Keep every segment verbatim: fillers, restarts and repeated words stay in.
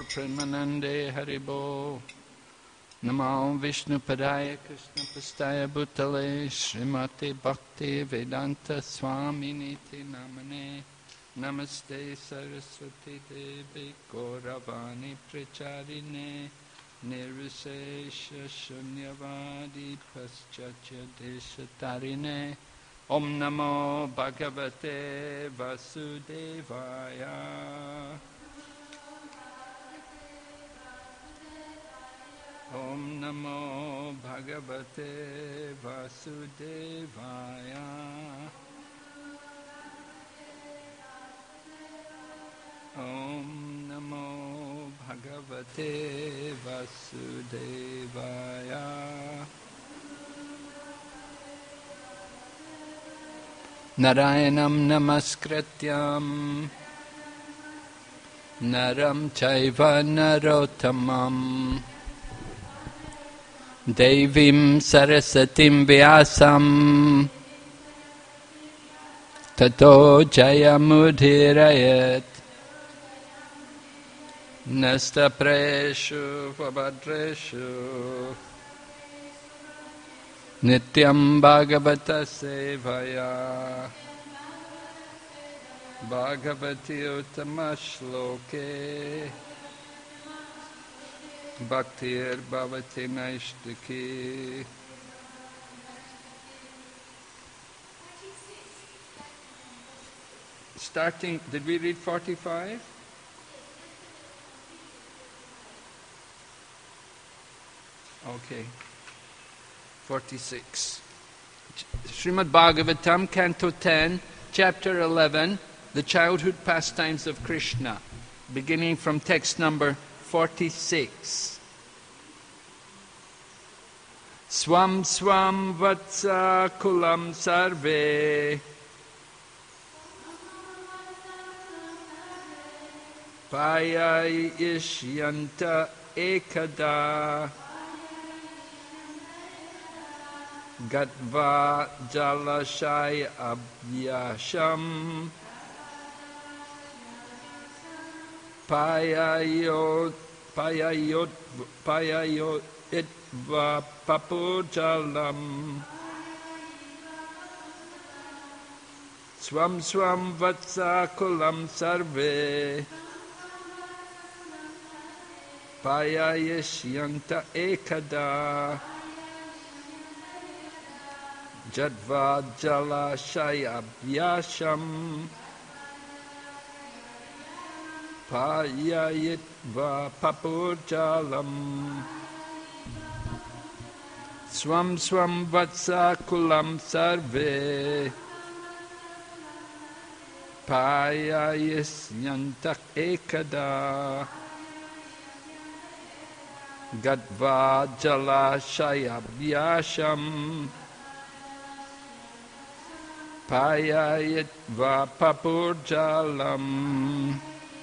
Premanande Haribo. Namo Vishnu Padaya Krishna Pastaya Bhutale Srimati Bhakti Vedanta Swaminiti Namane. Namaste Saraswati Devi Gauravani Pracharine Nirvisesha Shunyavadi Paschatya Deshatarine. Om Namo Bhagavate Vasudevaya. Om Namo Bhagavate Vasudevaya. Om Namo Bhagavate Vasudevaya. Narayanam Namaskrityam Naram Chaiva Narottamam Devim Sarasatim Vyasam Tato Jayamudhirayat Nasta Preshu Vabhadreshu Nityam Bhagavata Sevaya Bhagavati Uttama-shloke Bhaktir Bhavati Naishtaki. Starting, did we read forty-five? Okay. forty-six. Srimad Bhagavatam, Canto ten, Chapter eleven, The Childhood Pastimes of Krishna, beginning from text number forty-six. Swam swam vatsa kulam sarve payai ishyanta ekada Gatva Jalashaya Abhyasham Payayot Payayot Payayot Itva Papujalam Swam Swam Vatsa Kulam Sarve Payayishyanta Ekada Jadva Jala Shayabhyasham Payayitva Papujalam Swam Swam Vatsa Kulam Sarve Payayisyantak Ekada Gadva Jala Shayabhyasham Payayitva Papurjalam.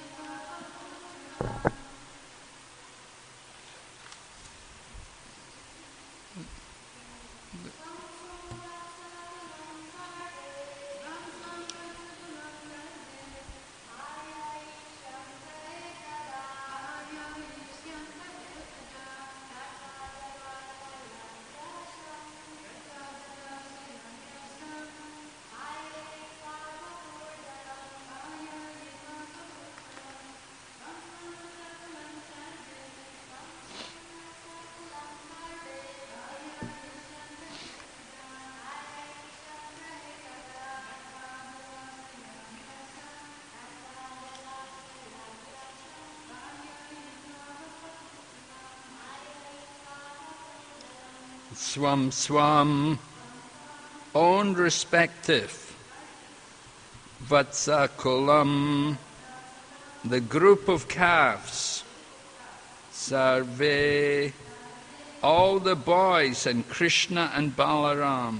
Swam Swam, own respective, Vatsakulam, the group of calves, Sarve, all the boys, and Krishna and Balaram,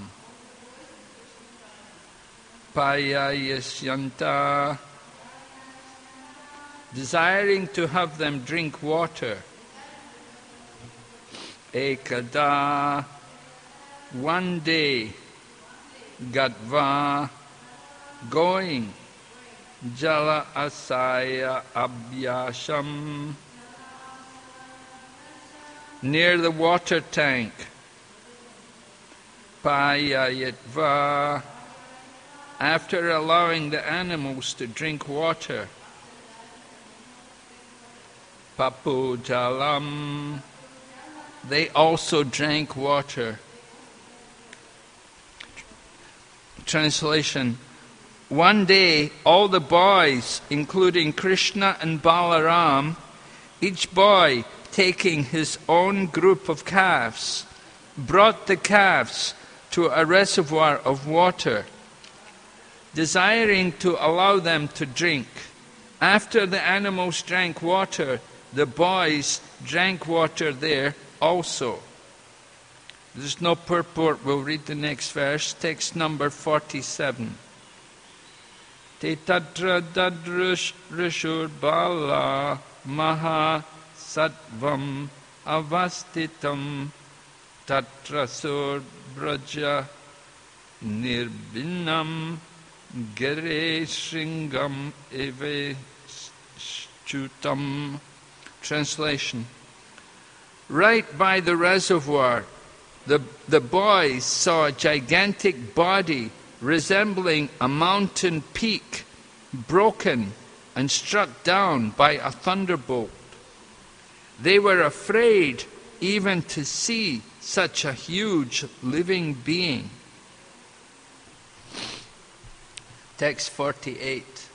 Payayasyanta, desiring to have them drink water, Ekada, one day, Gatva, going, Jala Asaya Abhyasham, near the water tank. Payayatva, after allowing the animals to drink water. Papujalam, they also drank water. Translation. One day, all the boys, including Krishna and Balaram, each boy taking his own group of calves, brought the calves to a reservoir of water, desiring to allow them to drink. After the animals drank water, the boys drank water there also. There's no purport. We'll read the next verse, text number forty-seven. Te tatra dadrush rishur bala maha sattvam avastitam tatra sur braja nirbinam gere shringam eve chutam. Translation. Right by the reservoir, the, the boys saw a gigantic body resembling a mountain peak, broken and struck down by a thunderbolt. They were afraid even to see such a huge living being. Text forty-eight.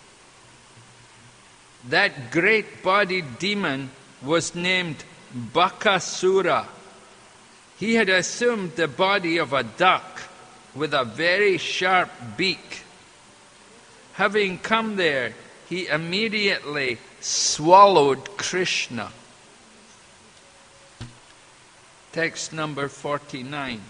That great-bodied demon was named Bakasura. He had assumed the body of a duck with a very sharp beak. Having come there, he immediately swallowed Krishna. Text number forty-nine.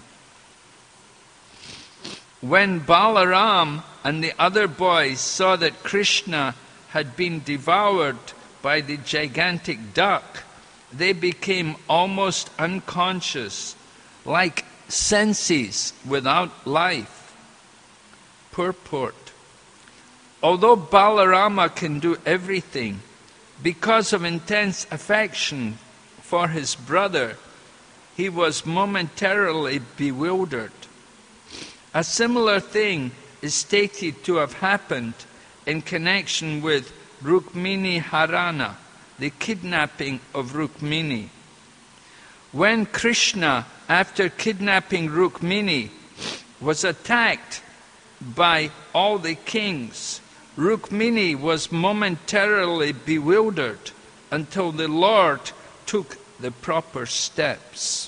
When Balaram and the other boys saw that Krishna had been devoured by the gigantic duck, they became almost unconscious, like senses without life. Purport. Although Balarama can do everything, because of intense affection for his brother, he was momentarily bewildered. A similar thing is stated to have happened in connection with Rukmini Harana, the kidnapping of Rukmini. When Krishna, after kidnapping Rukmini, was attacked by all the kings, Rukmini was momentarily bewildered until the Lord took the proper steps.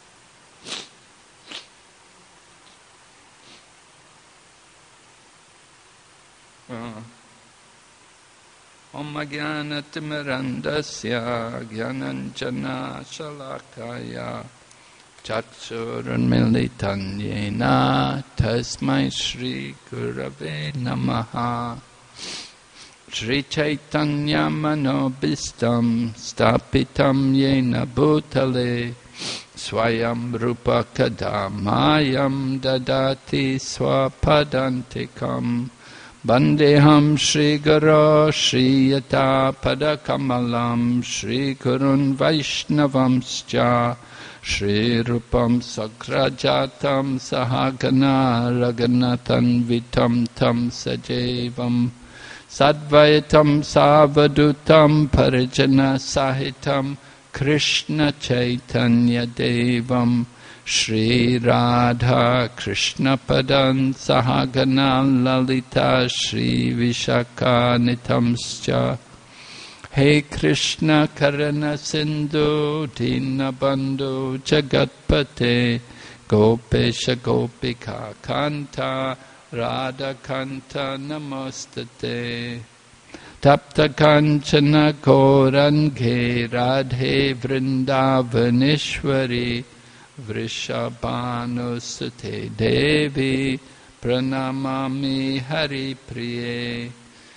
Om Jnana Timirandasya Jnananjana Shalakaya Chakshurunmilitan Yena Tasmai Shri Gurave Namaha. Shri Chaitanya Manobhistam Stapitam Yena Bhutale Swayam Rupa Kadamayam Dadati Swapadantikam Bandeham Shri Guru Shri Yata Padakamalam Shri Gurun Vaishnavamscha Shri Rupam Sakrajatam Sahagana Raganathan Vitam Tam Sajevam Sadvaitam Savadutam Parijana Sahitam Krishna Chaitanya Devam Shri Radha Krishna Padan Sahagana Lalita Shri Vishaka Nitamscha. Hey Krishna Karana Sindhu Dinabandhu Jagatpate Gopesha Gopika Kanta Radha Kanta Namostate. Tapta Kanchana Korange Radhe Vrindavaneshwari Vrishabhanusate Devi Pranamami Hari Priye.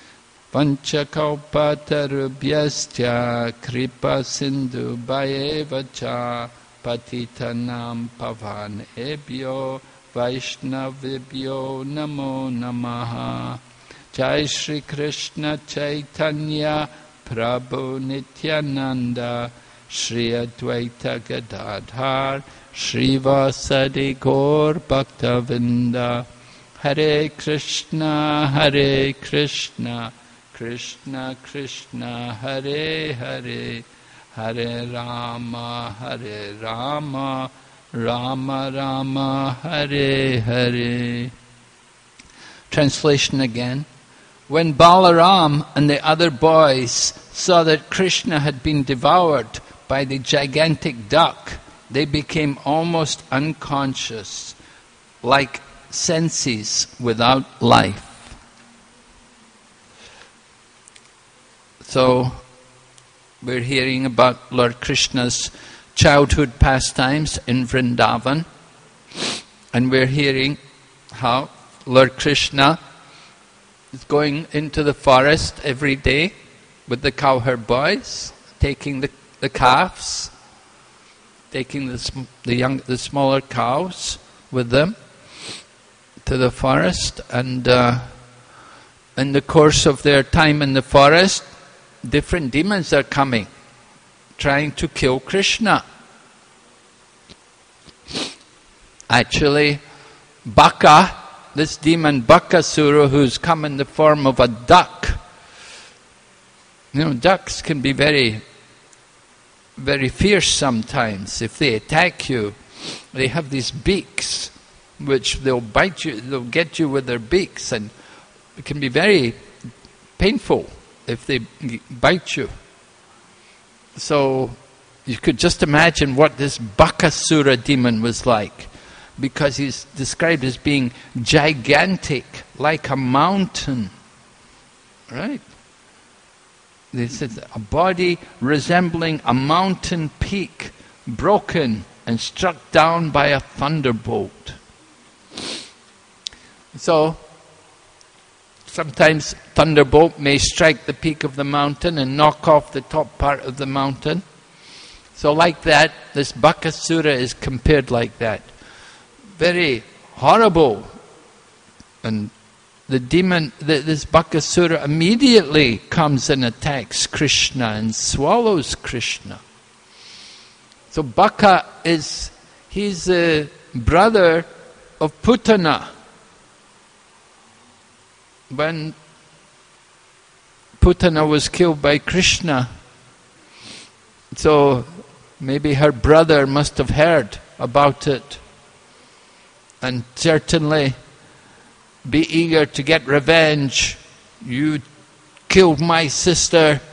Panchakalpatarubhyascha Kripa Sindhu Bhayevacha Patitanam Pavan Ebhyo Vaishnavibhyo Namo Namaha. Jai Shri Krishna Chaitanya Prabhu Nityananda Shri Advaita Gadadhar Srivasadi Gaur Bhaktavinda. Hare Krishna, Hare Krishna, Krishna Krishna, Hare Hare, Hare Rama, Hare Rama, Rama Rama, Hare Hare. Translation again. When Balaram and the other boys saw that Krishna had been devoured by the gigantic duck, they became almost unconscious, like senses without life. So, we're hearing about Lord Krishna's childhood pastimes in Vrindavan, and we're hearing how Lord Krishna is going into the forest every day with the cowherd boys, taking the, the calves, taking the, the, young, the smaller cows with them to the forest, and uh, in the course of their time in the forest, different demons are coming, trying to kill Krishna. Actually, Baka, this demon Bakasura, who's come in the form of a duck. You know, ducks can be very, very fierce sometimes. If they attack you, they have these beaks, which they'll bite you, they'll get you with their beaks, and it can be very painful if they bite you. So you could just imagine what this Bakasura demon was like, because he's described as being gigantic, like a mountain. Right? They said a body resembling a mountain peak, broken and struck down by a thunderbolt. So, sometimes thunderbolt may strike the peak of the mountain and knock off the top part of the mountain. So like that, this Bakasura is compared like that. Very horrible. And the demon, the, this Bakasura immediately comes and attacks Krishna and swallows Krishna. So Baka is, he's a brother of Putana. When Putana was killed by Krishna, so maybe her brother must have heard about it, and certainly be eager to get revenge. You killed my sister.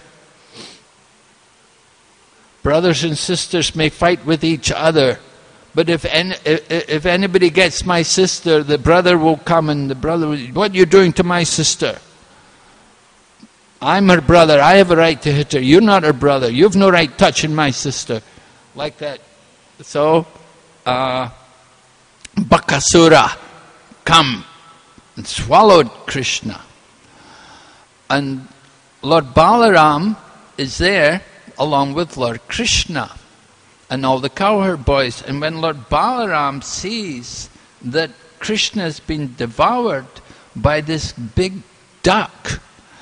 Brothers and sisters may fight with each other, but if any, if anybody gets my sister, the brother will come and the brother will, what are you doing to my sister? I'm her brother, I have a right to hit her. You're not her brother, you've no right touching my sister. Like that. So, uh, Bakasura come and swallowed Krishna. And Lord Balaram is there along with Lord Krishna and all the cowherd boys. And when Lord Balaram sees that Krishna has been devoured by this big duck,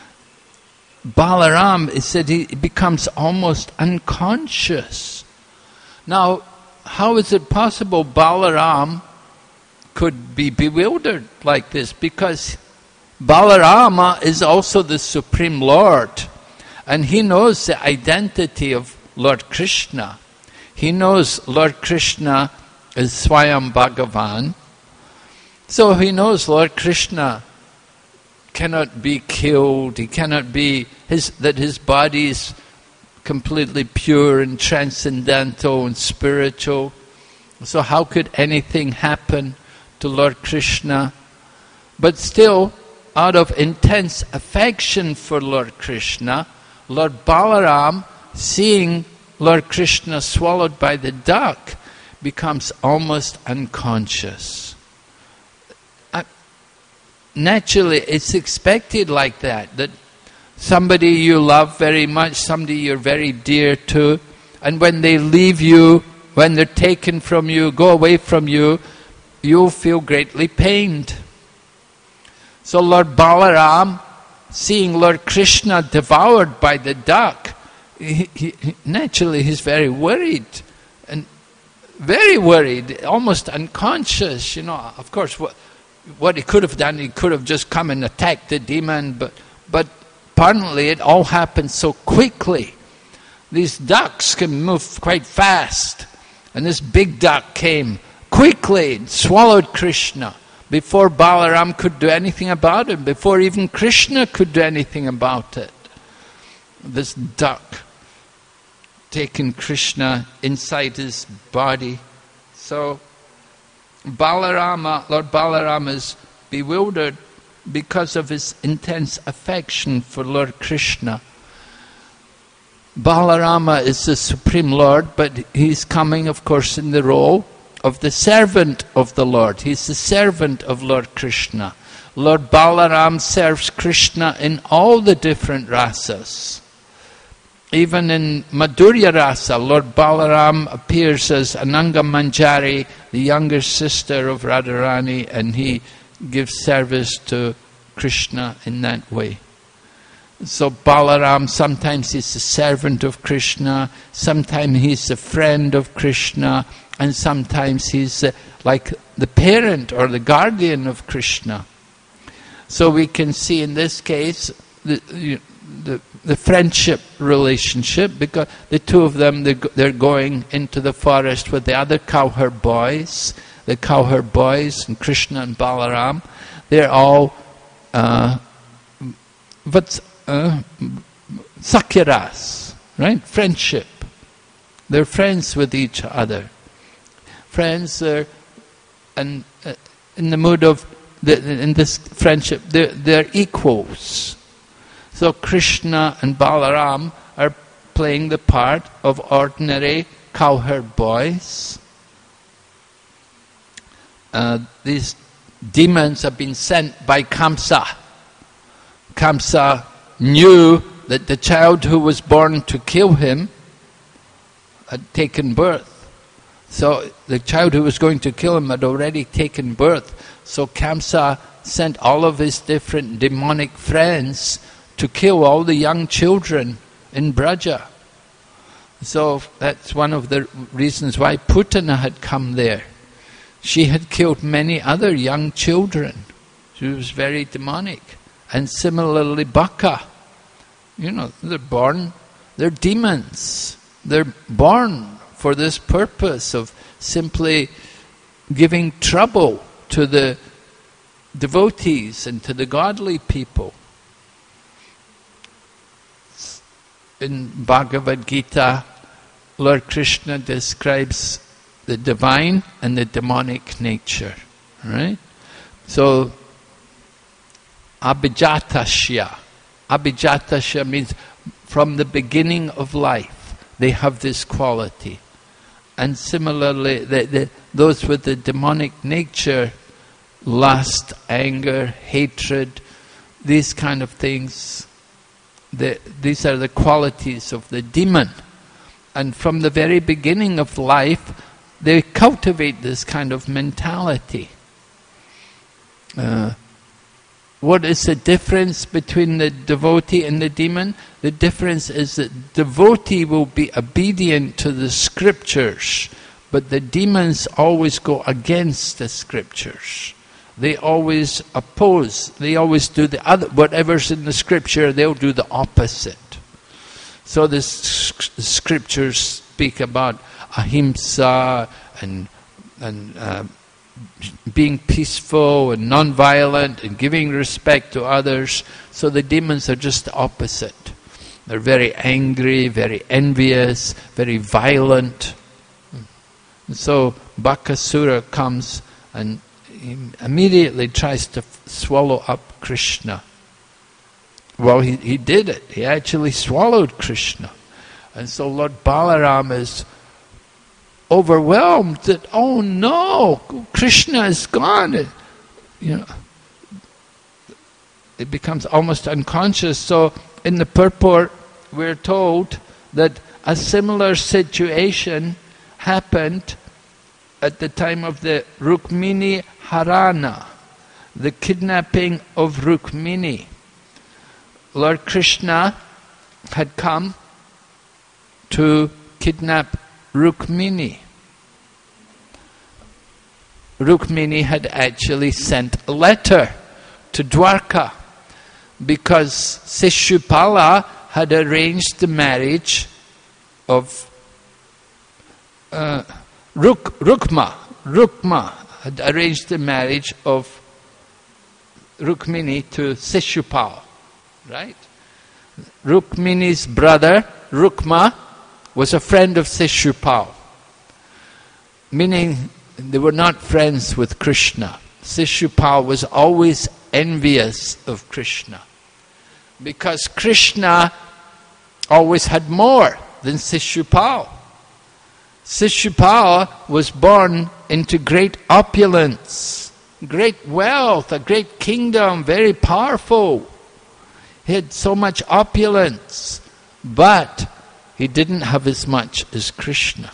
Balaram, it said he becomes almost unconscious. Now, how is it possible Balaram could be bewildered like this? Because Balarama is also the Supreme Lord, and he knows the identity of Lord Krishna. He knows Lord Krishna is Swayam Bhagavan. So he knows Lord Krishna cannot be killed, he cannot be, his, that his body is completely pure and transcendental and spiritual. So how could anything happen to Lord Krishna? But still, out of intense affection for Lord Krishna, Lord Balaram, seeing Lord Krishna swallowed by the duck, becomes almost unconscious. Uh, naturally, it's expected like that, that somebody you love very much, somebody you're very dear to, and when they leave you, when they're taken from you, go away from you, you'll feel greatly pained. So Lord Balaram, seeing Lord Krishna devoured by the duck, he, he, naturally he's very worried, and very worried, almost unconscious, you know. Of course, what, what he could have done, he could have just come and attacked the demon, but, but apparently it all happened so quickly. These ducks can move quite fast, and this big duck came quickly and swallowed Krishna before Balaram could do anything about it, before even Krishna could do anything about it. This duck taking Krishna inside his body. So Balarama, Lord Balaram is bewildered because of his intense affection for Lord Krishna. Balarama is the Supreme Lord, but he's coming, of course, in the role of the servant of the Lord. He's the servant of Lord Krishna. Lord Balaram serves Krishna in all the different rasas. Even in Madhurya Rasa, Lord Balaram appears as Ananga Manjari, the younger sister of Radharani, and he gives service to Krishna in that way. So Balaram, sometimes he's the servant of Krishna, sometimes he's the friend of Krishna, and sometimes he's uh, like the parent or the guardian of Krishna. So we can see in this case the, the, the friendship relationship, because the two of them, they're, they're going into the forest with the other cowherd boys, the cowherd boys, and Krishna and Balaram. They're all uh, what's uh, sakyaras, right? Friendship. They're friends with each other. Friends are, and uh, in the mood of the, in this friendship, they're, they're equals. So Krishna and Balaram are playing the part of ordinary cowherd boys. Uh, these demons have been sent by Kamsa. Kamsa knew that the child who was born to kill him had taken birth. So the child who was going to kill him had already taken birth. So Kamsa sent all of his different demonic friends to kill all the young children in Braja. So that's one of the reasons why Putana had come there. She had killed many other young children. She was very demonic. And similarly Baka. You know, they're born, they're demons. They're born for this purpose of simply giving trouble to the devotees and to the godly people. In Bhagavad Gita, Lord Krishna describes the divine and the demonic nature, right? So, abhijatasya. Abhijatasya means from the beginning of life, they have this quality. And similarly, the, the, those with the demonic nature, lust, anger, hatred, these kind of things, the, these are the qualities of the demon. And from the very beginning of life, they cultivate this kind of mentality. Uh, what is the difference between the devotee and the demon? The difference is that devotee will be obedient to the scriptures, but the demons always go against the scriptures. They always oppose. They always do the other, whatever's in the scripture, they'll do the opposite. So the scriptures speak about ahimsa and and uh, being peaceful and non-violent and giving respect to others. So the demons are just the opposite. They're very angry, very envious, very violent. And so Bakasura comes and he immediately tries to swallow up Krishna. Well, he, he did it. He actually swallowed Krishna. And so Lord Balaram is overwhelmed that, oh no, Krishna is gone. It, you know, it becomes almost unconscious. So in the purport, we're told that a similar situation happened at the time of the Rukmini Harana, the kidnapping of Rukmini. Lord Krishna had come to kidnap Rukmini. Rukmini had actually sent a letter to Dwarka because Sishupala had arranged the marriage of uh, Ruk, Rukma. Rukma had arranged the marriage of Rukmini to Sishupal, right? Rukmini's brother, Rukma, was a friend of Sishupal, meaning they were not friends with Krishna. Sishupal was always envious of Krishna because Krishna always had more than Sishupal. Sishupal was born into great opulence, great wealth, a great kingdom, very powerful. He had so much opulence, but he didn't have as much as Krishna.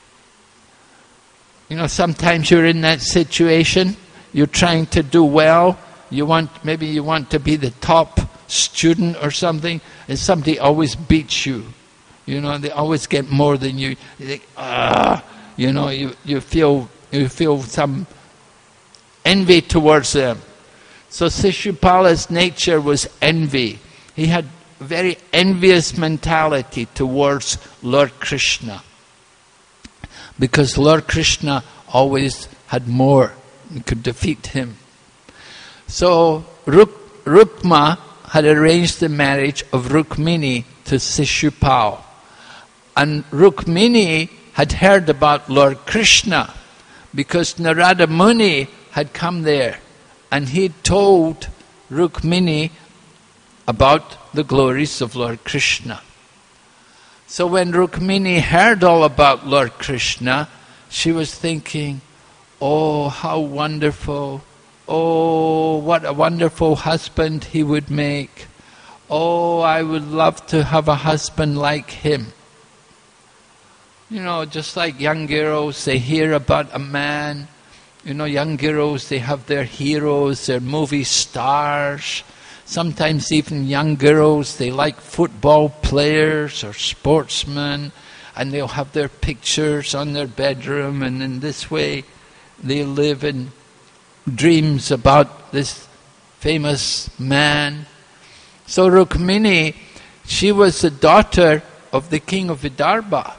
You know, sometimes you're in that situation, you're trying to do well, you want, maybe you want to be the top student or something, and somebody always beats you. You know, they always get more than you. You think, ah, you know, you, you feel you feel some envy towards them. So Sishupala's nature was envy. He had a very envious mentality towards Lord Krishna, because Lord Krishna always had more and could defeat him. So Ruk, Rukma had arranged the marriage of Rukmini to Sishupal. And Rukmini had heard about Lord Krishna because Narada Muni had come there and he told Rukmini about the glories of Lord Krishna. So when Rukmini heard all about Lord Krishna, she was thinking, oh, how wonderful. Oh, what a wonderful husband he would make. Oh, I would love to have a husband like him. You know, just like young girls, they hear about a man. You know, young girls, they have their heroes, their movie stars. Sometimes even young girls, they like football players or sportsmen, and they'll have their pictures on their bedroom, and in this way they live in dreams about this famous man. So Rukmini, she was the daughter of the king of Vidarbha.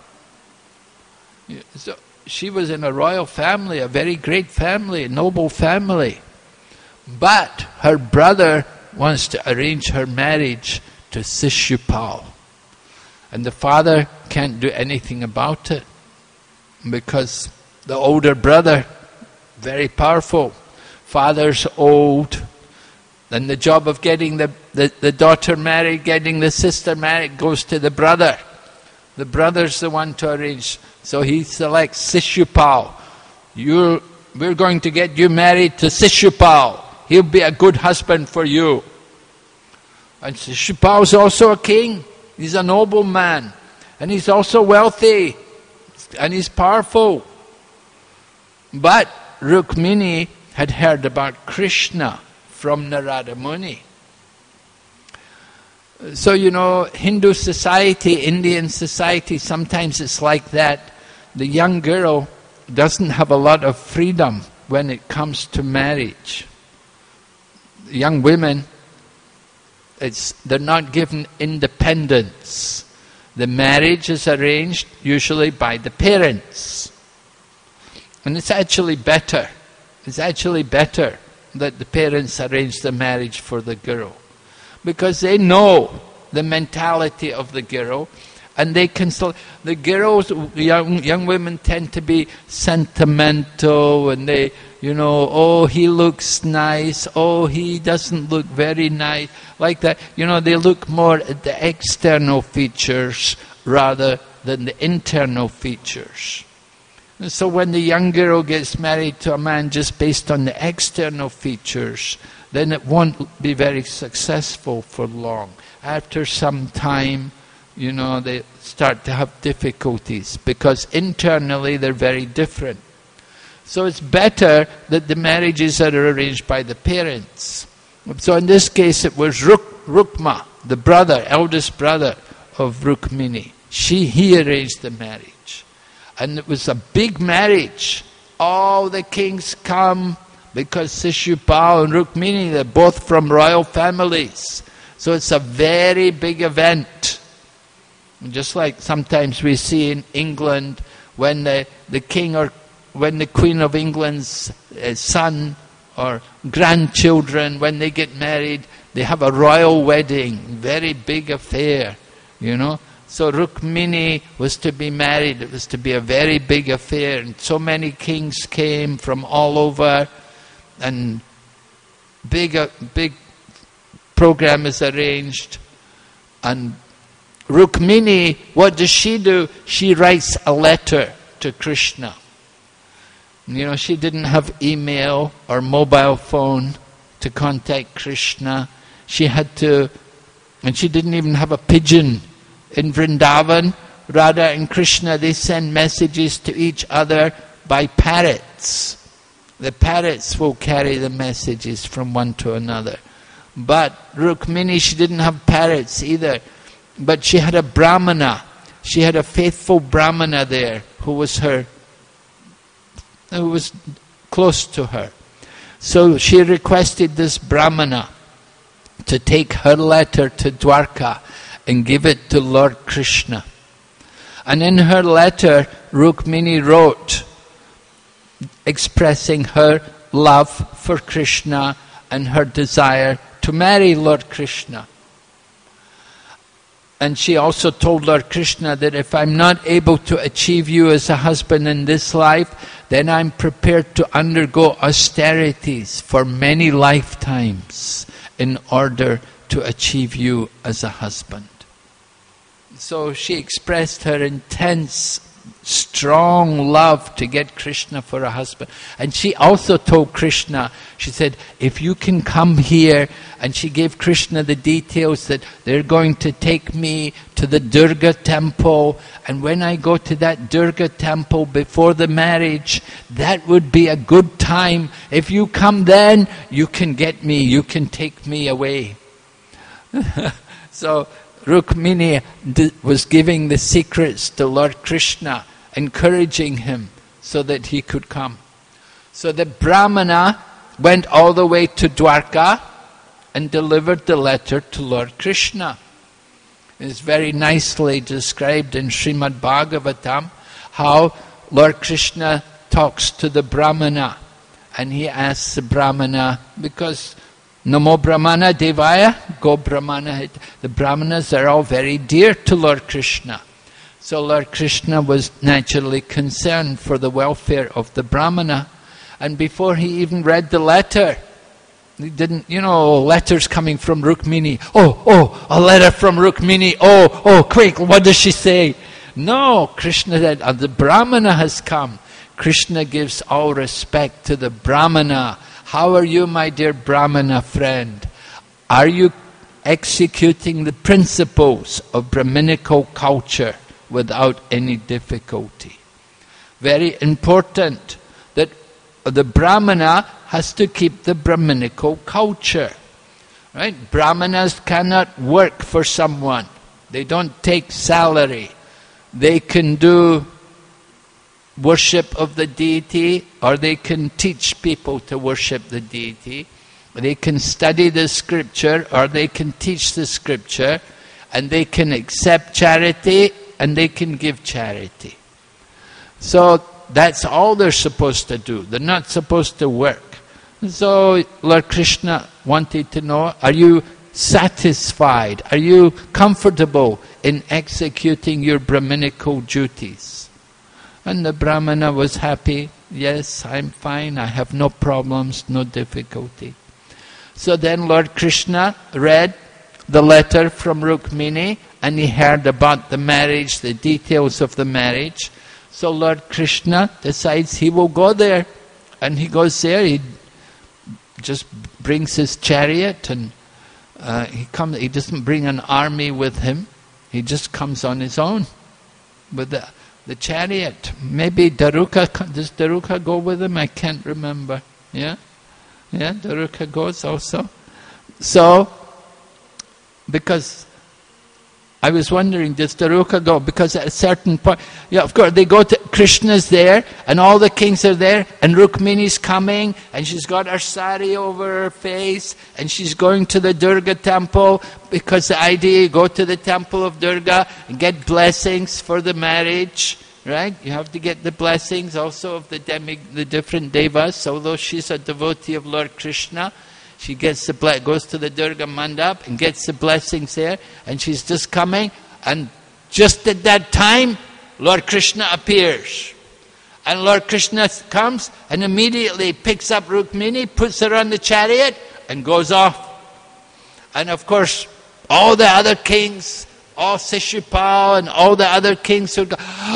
So she was in a royal family, a very great family, a noble family. But her brother wants to arrange her marriage to Sishupal. And the father can't do anything about it because the older brother, very powerful, father's old, then the job of getting the, the, the daughter married, getting the sister married goes to the brother. The brother's the one to arrange. So he selects Sishupal. You're, we're going to get you married to Sishupal. He'll be a good husband for you. And Sishupal is also a king. He's a noble man. And he's also wealthy. And he's powerful. But Rukmini had heard about Krishna from Narada Muni. So, you know, Hindu society, Indian society, sometimes it's like that. The young girl doesn't have a lot of freedom when it comes to marriage. Young women, it's they're not given independence. The marriage is arranged usually by the parents. And it's actually better. It's actually better that the parents arrange the marriage for the girl. Because they know the mentality of the girl, and they can still, the girls, young young women tend to be sentimental, and they, you know, oh, he looks nice, oh, he doesn't look very nice, like that. You know, they look more at the external features rather than the internal features. And so when the young girl gets married to a man just based on the external features, then it won't be very successful for long. After some time, you know, they start to have difficulties because internally they're very different. So it's better that the marriages are arranged by the parents. So in this case it was Ruk, Rukma, the brother, eldest brother of Rukmini. She, he arranged the marriage. And it was a big marriage. All the kings come because Shishupal and Rukmini, they're both from royal families. So it's a very big event. Just like sometimes we see in England when the, the king or when the Queen of England's uh, son or grandchildren, when they get married, they have a royal wedding, very big affair, you know. So Rukmini was to be married, it was to be a very big affair, and so many kings came from all over, and big, uh, big program is arranged. And Rukmini, what does she do? She writes a letter to Krishna. You know, she didn't have email or mobile phone to contact Krishna. She had to, and she didn't even have a pigeon. In Vrindavan, Radha and Krishna, they send messages to each other by parrots. The parrots will carry the messages from one to another. But Rukmini, she didn't have parrots either. But she had a brahmana. She had a faithful brahmana there who was her, who was close to her. So she requested this brahmana to take her letter to Dwarka and give it to Lord Krishna. And in her letter, Rukmini wrote, expressing her love for Krishna and her desire to marry Lord Krishna. And she also told Lord Krishna that if I'm not able to achieve you as a husband in this life, then I'm prepared to undergo austerities for many lifetimes in order to achieve you as a husband. So she expressed her intense, strong love to get Krishna for a husband. And she also told Krishna, she said, if you can come here, and she gave Krishna the details that they're going to take me to the Durga temple, and when I go to that Durga temple before the marriage, that would be a good time. If you come then, you can get me, you can take me away. So Rukmini was giving the secrets to Lord Krishna, encouraging him so that he could come. So the brahmana went all the way to Dwarka and delivered the letter to Lord Krishna. It's very nicely described in Srimad Bhagavatam how Lord Krishna talks to the brahmana, and he asks the brahmana, because Namo Brahmana Devaya, Go Brahmana. The Brahmanas are all very dear to Lord Krishna. So Lord Krishna was naturally concerned for the welfare of the Brahmana. And before he even read the letter, he didn't, you know, letters coming from Rukmini. Oh, oh, a letter from Rukmini. Oh, oh, quick, what does she say? No, Krishna said, oh, the Brahmana has come. Krishna gives all respect to the Brahmana. How are you, my dear Brahmana friend? Are you executing the principles of Brahminical culture without any difficulty? Very important that the Brahmana has to keep the Brahminical culture. Right? Brahmanas cannot work for someone. They don't take salary. They can do worship of the deity, or they can teach people to worship the deity. They can study the scripture, or they can teach the scripture, and they can accept charity, and they can give charity. So that's all they're supposed to do. They're not supposed to work. So Lord Krishna wanted to know, are you satisfied? Are you comfortable in executing your Brahminical duties? And the Brahmana was happy. Yes, I'm fine. I have no problems, no difficulty. So then Lord Krishna read the letter from Rukmini, and he heard about the marriage, the details of the marriage. So Lord Krishna decides he will go there. And he goes there, he just brings his chariot, and uh, he comes. He doesn't bring an army with him. He just comes on his own with the The chariot. Maybe Daruka, does Daruka go with him? I can't remember. Yeah? Yeah, Daruka goes also. So, because I was wondering, does Daruka go? Because at a certain point, yeah, of course, they go to, Krishna's there, and all the kings are there, and Rukmini's coming, and she's got her sari over her face, and she's going to the Durga temple, because the idea, you go to the temple of Durga, and get blessings for the marriage, right? You have to get the blessings also of the demi, the different devas, although she's a devotee of Lord Krishna. She gets the ble- goes to the Durga Mandap and gets the blessings there, and she's just coming, and just at that time, Lord Krishna appears. And Lord Krishna comes and immediately picks up Rukmini, puts her on the chariot, and goes off. And of course, all the other kings, all Shishupal and all the other kings who go,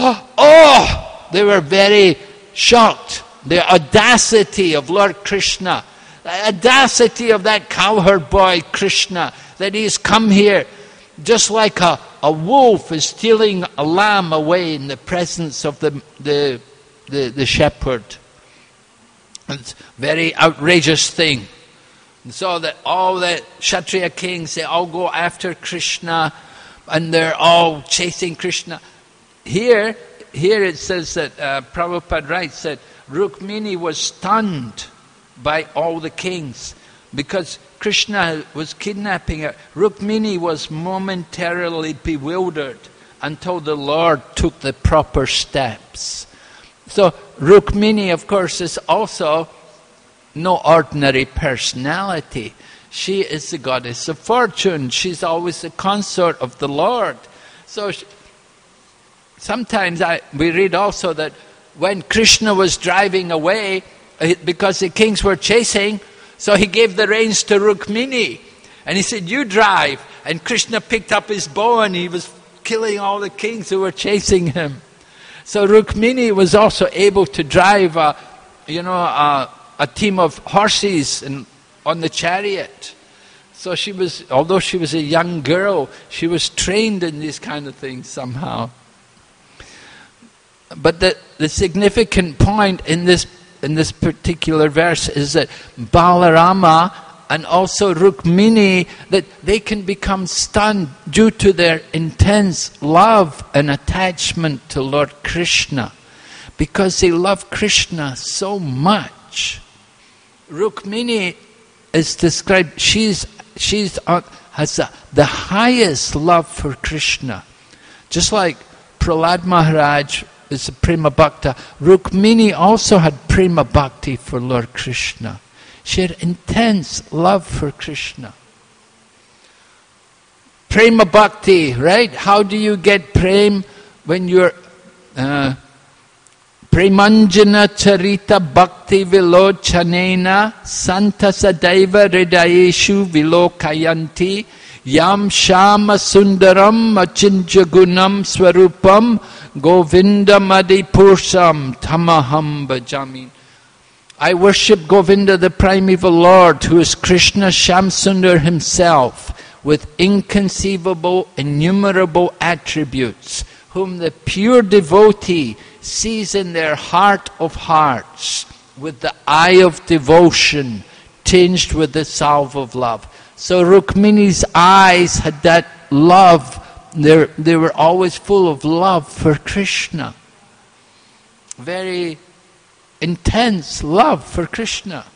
oh, they were very shocked. The audacity of Lord Krishna. The audacity of that cowherd boy, Krishna, that he's come here just like a, a wolf is stealing a lamb away in the presence of the, the, the, the shepherd. It's a very outrageous thing. And so that all the Kshatriya kings, they all go after Krishna, and they're all chasing Krishna. Here, here it says that, uh, Prabhupada writes that Rukmini was stunned by all the kings, because Krishna was kidnapping her. Rukmini was momentarily bewildered until the Lord took the proper steps. So Rukmini, of course, is also no ordinary personality. She is the goddess of fortune. She's always the consort of the Lord. So she, sometimes I, we read also that when Krishna was driving away, because the kings were chasing, so he gave the reins to Rukmini. And he said, you drive. And Krishna picked up his bow and he was killing all the kings who were chasing him. So Rukmini was also able to drive a, you know, a, a team of horses and, on the chariot. So she was, although she was a young girl, she was trained in these kind of things somehow. But the, the significant point in this in this particular verse is that Balarama and also Rukmini, that they can become stunned due to their intense love and attachment to Lord Krishna, because they love Krishna so much. Rukmini is described, she's she's uh, has a, the highest love for Krishna. Just like Prahlad Maharaj is a Prema Bhakta, Rukmini also had Prema Bhakti for Lord Krishna. She had intense love for Krishna. Prema Bhakti, right? How do you get prem when you're uh, Premanjana Charita Bhakti Vilochanena Santa Sadaiva Hridayeshu Vilokayanti Yam Shama Sundaram Achinjagunam Swarupam Govinda Madipursam Tamaham Bhajami. I worship Govinda, the primeval Lord, who is Krishna Shamsundar himself, with inconceivable, innumerable attributes, whom the pure devotee sees in their heart of hearts, with the eye of devotion, tinged with the salve of love. So Rukmini's eyes had that love. They're, they were always full of love for Krishna. Very intense love for Krishna.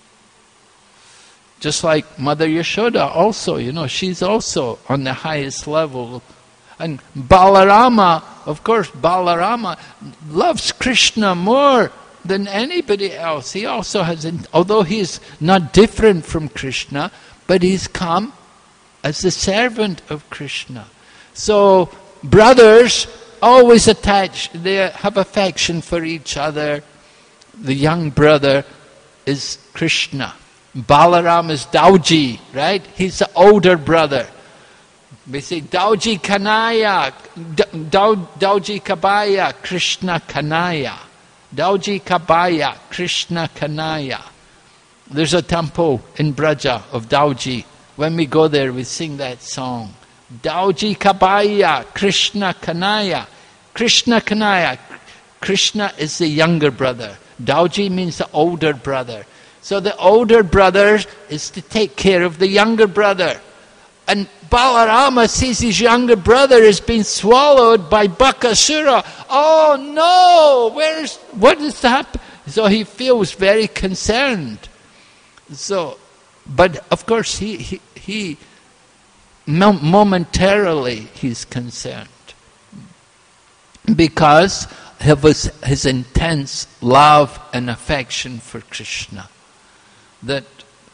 Just like Mother Yashoda also, you know, she's also on the highest level. And Balarama, of course, Balarama loves Krishna more than anybody else. He also has, although he's not different from Krishna, but he's come as the servant of Krishna. So brothers always attach, they have affection for each other. The young brother is Krishna. Balaram is Dauji, right? He's the older brother. We say Dauji Kanaya, Dauji Kabaya, Krishna Kanaya. Dauji Kabaya, Krishna Kanaya. There's a temple in Braja of Dauji. When we go there, we sing that song. Dauji Kabaya, Krishna Kanaya. Krishna Kanaya. Krishna is the younger brother. Dauji means the older brother. So the older brother is to take care of the younger brother. And Balarama sees his younger brother has been swallowed by Bakasura. Oh no, where's, what is that? So he feels very concerned. So, but of course he, he, he momentarily he's concerned. Because of his, his intense love and affection for Krishna. That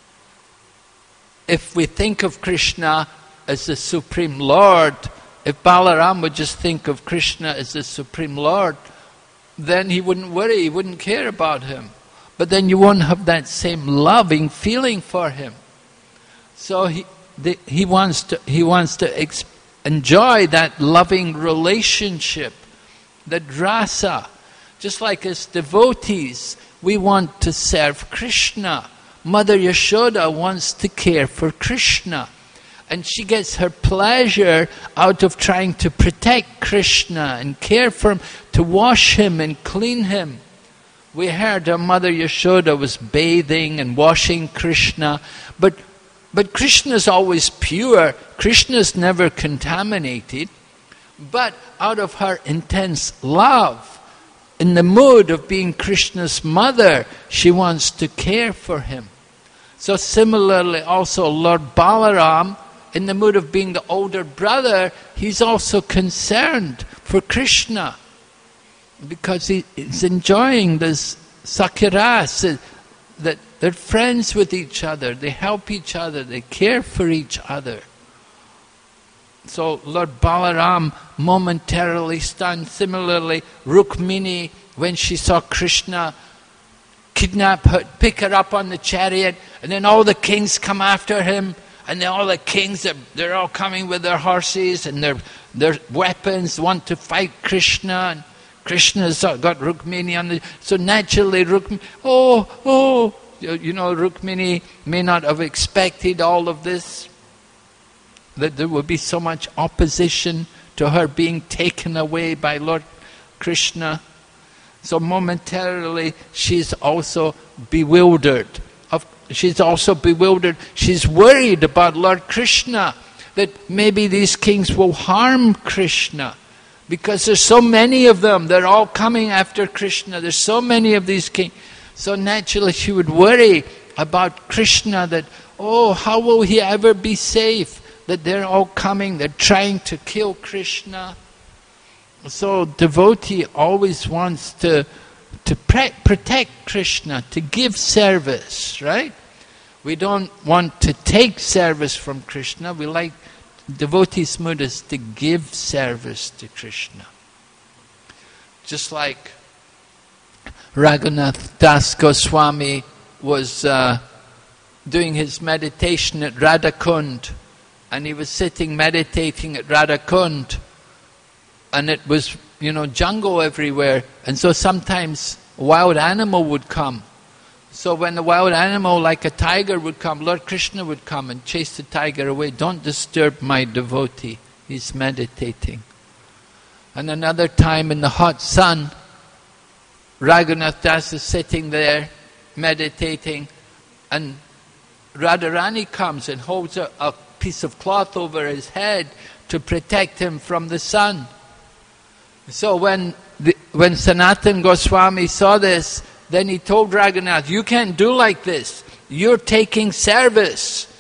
if we think of Krishna as the Supreme Lord, if Balaram would just think of Krishna as the Supreme Lord, then he wouldn't worry, he wouldn't care about him. But then you won't have that same loving feeling for him. So he the, he wants to he wants to ex- enjoy that loving relationship, that rasa. Just like as devotees, we want to serve Krishna. Mother Yashoda wants to care for Krishna. And she gets her pleasure out of trying to protect Krishna and care for him, to wash him and clean him. We heard our Mother Yashoda was bathing and washing Krishna. But, but Krishna is always pure. Krishna is never contaminated. But out of her intense love, in the mood of being Krishna's mother, she wants to care for him. So similarly also Lord Balaram, in the mood of being the older brother, he's also concerned for Krishna. Because he, he's enjoying this sakiras, that they're friends with each other, they help each other, they care for each other. So Lord Balaram momentarily stunned. Similarly, Rukmini, when she saw Krishna kidnap her, pick her up on the chariot, and then all the kings come after him, and then all the kings, are, they're all coming with their horses and their, their weapons, want to fight Krishna, and Krishna's got Rukmini on the... So naturally Rukmini, oh, oh, you know, Rukmini may not have expected all of this, that there would be so much opposition to her being taken away by Lord Krishna. So momentarily she's also bewildered. She's also bewildered. She's worried about Lord Krishna, that maybe these kings will harm Krishna. Because there's so many of them, they're all coming after Krishna. There's so many of these kings. So naturally she would worry about Krishna, that, oh, how will he ever be safe? That they're all coming, they're trying to kill Krishna. So devotee always wants to, to pre- protect Krishna, to give service, right? We don't want to take service from Krishna. We like, devotee's mood is to give service to Krishna. Just like Raghunath Das Goswami was uh, doing his meditation at Radhakund, and he was sitting meditating at Radhakund, and it was, you know, jungle everywhere, and so sometimes a wild animal would come. So when the wild animal, like a tiger, would come, Lord Krishna would come and chase the tiger away. Don't disturb my devotee, he's meditating. And another time in the hot sun, Raghunath Das is sitting there meditating, and Radharani comes and holds a, a piece of cloth over his head to protect him from the sun. So when the, when Sanatana Goswami saw this, then he told Raghunath, you can't do like this. You're taking service.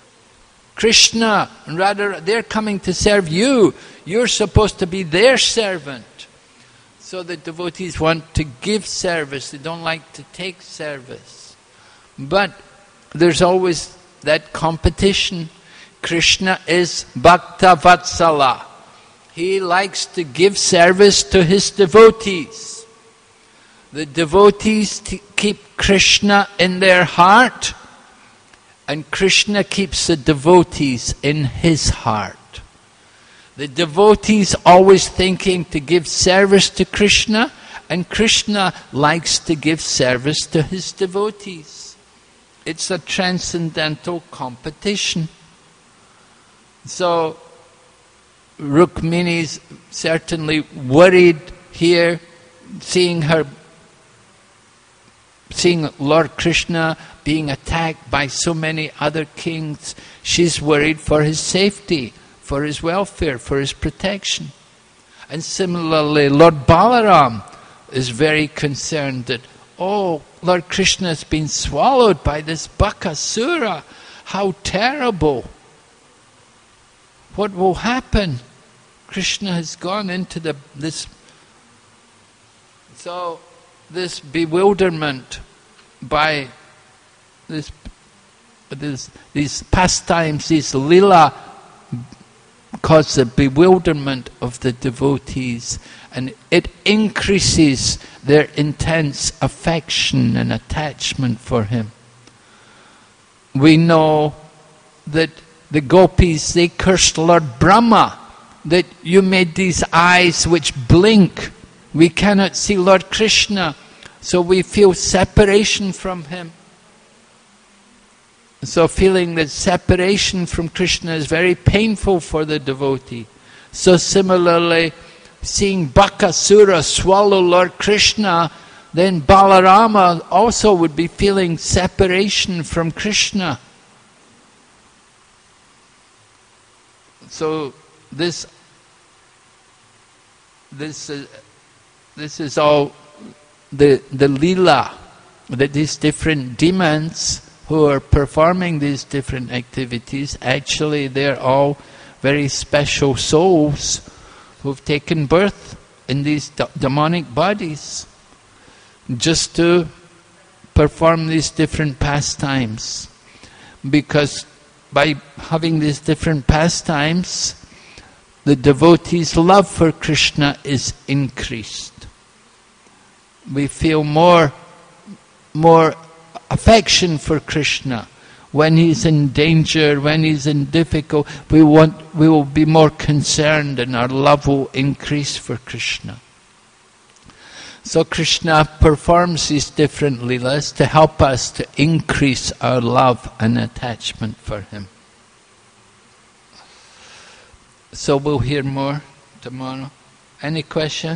Krishna and Radha, they're coming to serve you. You're supposed to be their servant. So the devotees want to give service. They don't like to take service. But there's always that competition. Krishna is Bhakta Vatsala. He likes to give service to his devotees. The devotees t- keep Krishna in their heart, and Krishna keeps the devotees in his heart. The devotees always thinking to give service to Krishna, and Krishna likes to give service to his devotees. It's a transcendental competition. So Rukmini's certainly worried here, seeing her seeing Lord Krishna being attacked by so many other kings, she's worried for his safety, for his welfare, for his protection. And similarly, Lord Balaram is very concerned that, oh, Lord Krishna has been swallowed by this Bakasura. How terrible! What will happen? Krishna has gone into the this so this bewilderment by this, this these pastimes, these lila, cause the bewilderment of the devotees, and it increases their intense affection and attachment for him. We know that the gopis, they cursed Lord Brahma, that you made these eyes which blink. We cannot see Lord Krishna, so we feel separation from him. So feeling that separation from Krishna is very painful for the devotee. So similarly, seeing Bakasura swallow Lord Krishna, then Balarama also would be feeling separation from Krishna. So this, this, uh, this is all the the lila, that these different demons who are performing these different activities, actually they're all very special souls who've taken birth in these d- demonic bodies just to perform these different pastimes. Because by having these different pastimes, the devotees' love for Krishna is increased. We feel more, more affection for Krishna. When he's in danger, when he's in difficult, we want, we will be more concerned, and our love will increase for Krishna. So Krishna performs these different leelas to help us to increase our love and attachment for him. So we'll hear more tomorrow. Any question?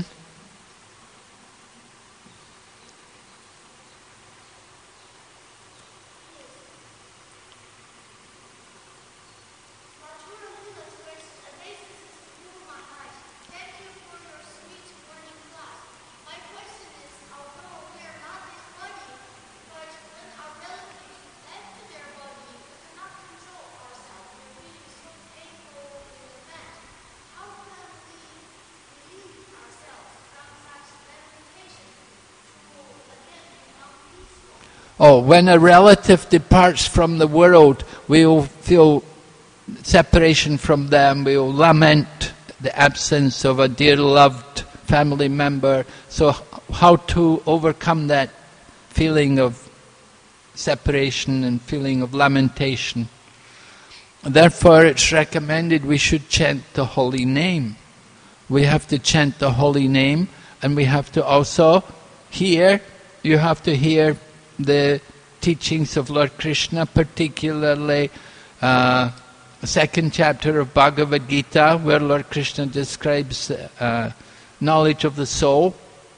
Oh, when a relative departs from the world, we will feel separation from them. We will lament the absence of a dear loved family member. So how to overcome that feeling of separation and feeling of lamentation? Therefore, it's recommended we should chant the holy name. We have to chant the holy name, and we have to also hear, you have to hear the teachings of Lord Krishna, particularly uh, second chapter of Bhagavad Gita, where Lord Krishna describes uh, knowledge of the soul,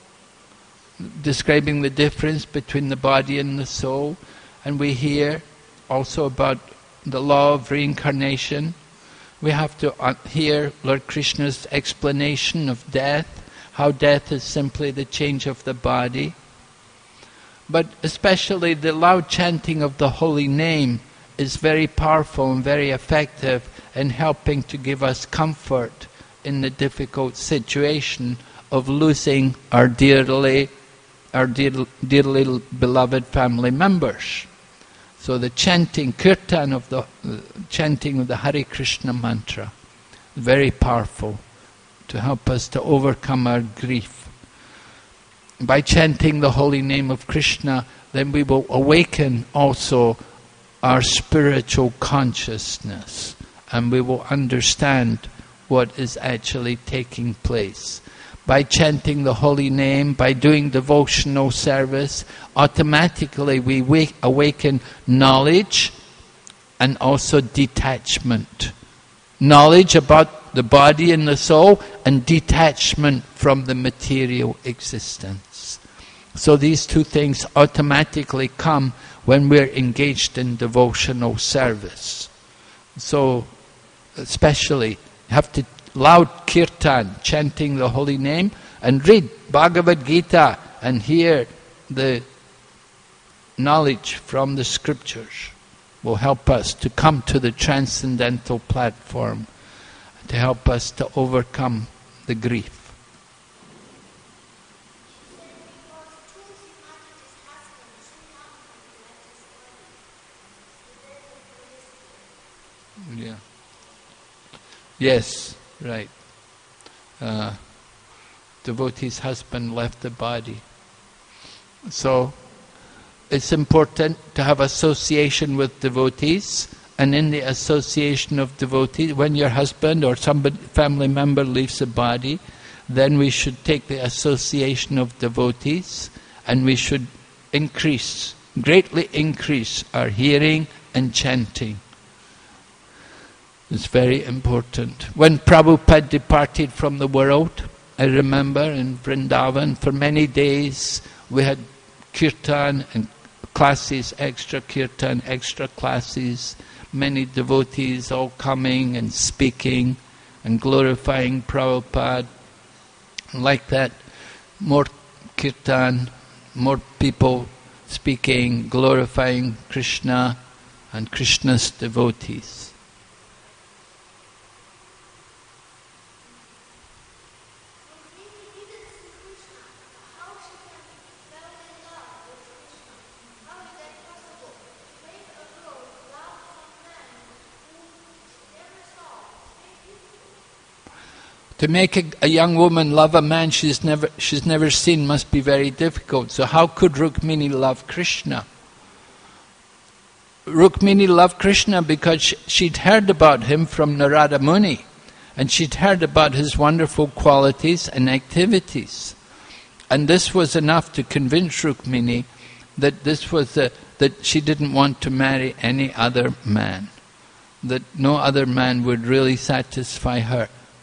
describing the difference between the body and the soul. And we hear also about the law of reincarnation. We have to uh, hear Lord Krishna's explanation of death, how death is simply the change of the body. But especially the loud chanting of the holy name is very powerful and very effective in helping to give us comfort in the difficult situation of losing our dearly, our dear, dearly beloved family members. So the chanting, kirtan of the uh, chanting of the Hare Krishna mantra, very powerful to help us to overcome our grief. By chanting the holy name of Krishna, then we will awaken also our spiritual consciousness, and we will understand what is actually taking place. By chanting the holy name, by doing devotional service, automatically we wake, awaken knowledge and also detachment. Knowledge about the body and the soul, and detachment from the material existence. So these two things automatically come when we're engaged in devotional service. So especially, you have to loud kirtan, chanting the holy name, and read Bhagavad Gita and hear the knowledge from the scriptures. Will help us to come to the transcendental platform, to help us to overcome the grief. Yeah. Yes, right. Uh, devotee's husband left the body. So it's important to have association with devotees, and in the association of devotees, when your husband or somebody, family member leaves the body, then we should take the association of devotees, and we should increase, greatly increase our hearing and chanting. It's very important. When Prabhupada departed from the world, I remember in Vrindavan, for many days we had kirtan and classes, extra kirtan, extra classes, many devotees all coming and speaking and glorifying Prabhupada. Like that, more kirtan, more people speaking, glorifying Krishna and Krishna's devotees. To make a, a young woman love a man she's never she's never seen must be very difficult. So how could Rukmini love Krishna? Rukmini loved Krishna because she, she'd heard about him from Narada Muni, and she'd heard about his wonderful qualities and activities. And this was enough to convince Rukmini that this was the, that she didn't want to marry any other man, that no other man would really satisfy her.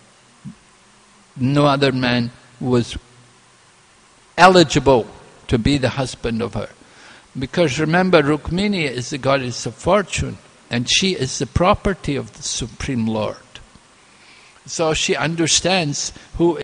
No other man was eligible to be the husband of her. Because remember, Rukmini is the goddess of fortune, and she is the property of the Supreme Lord. So she understands who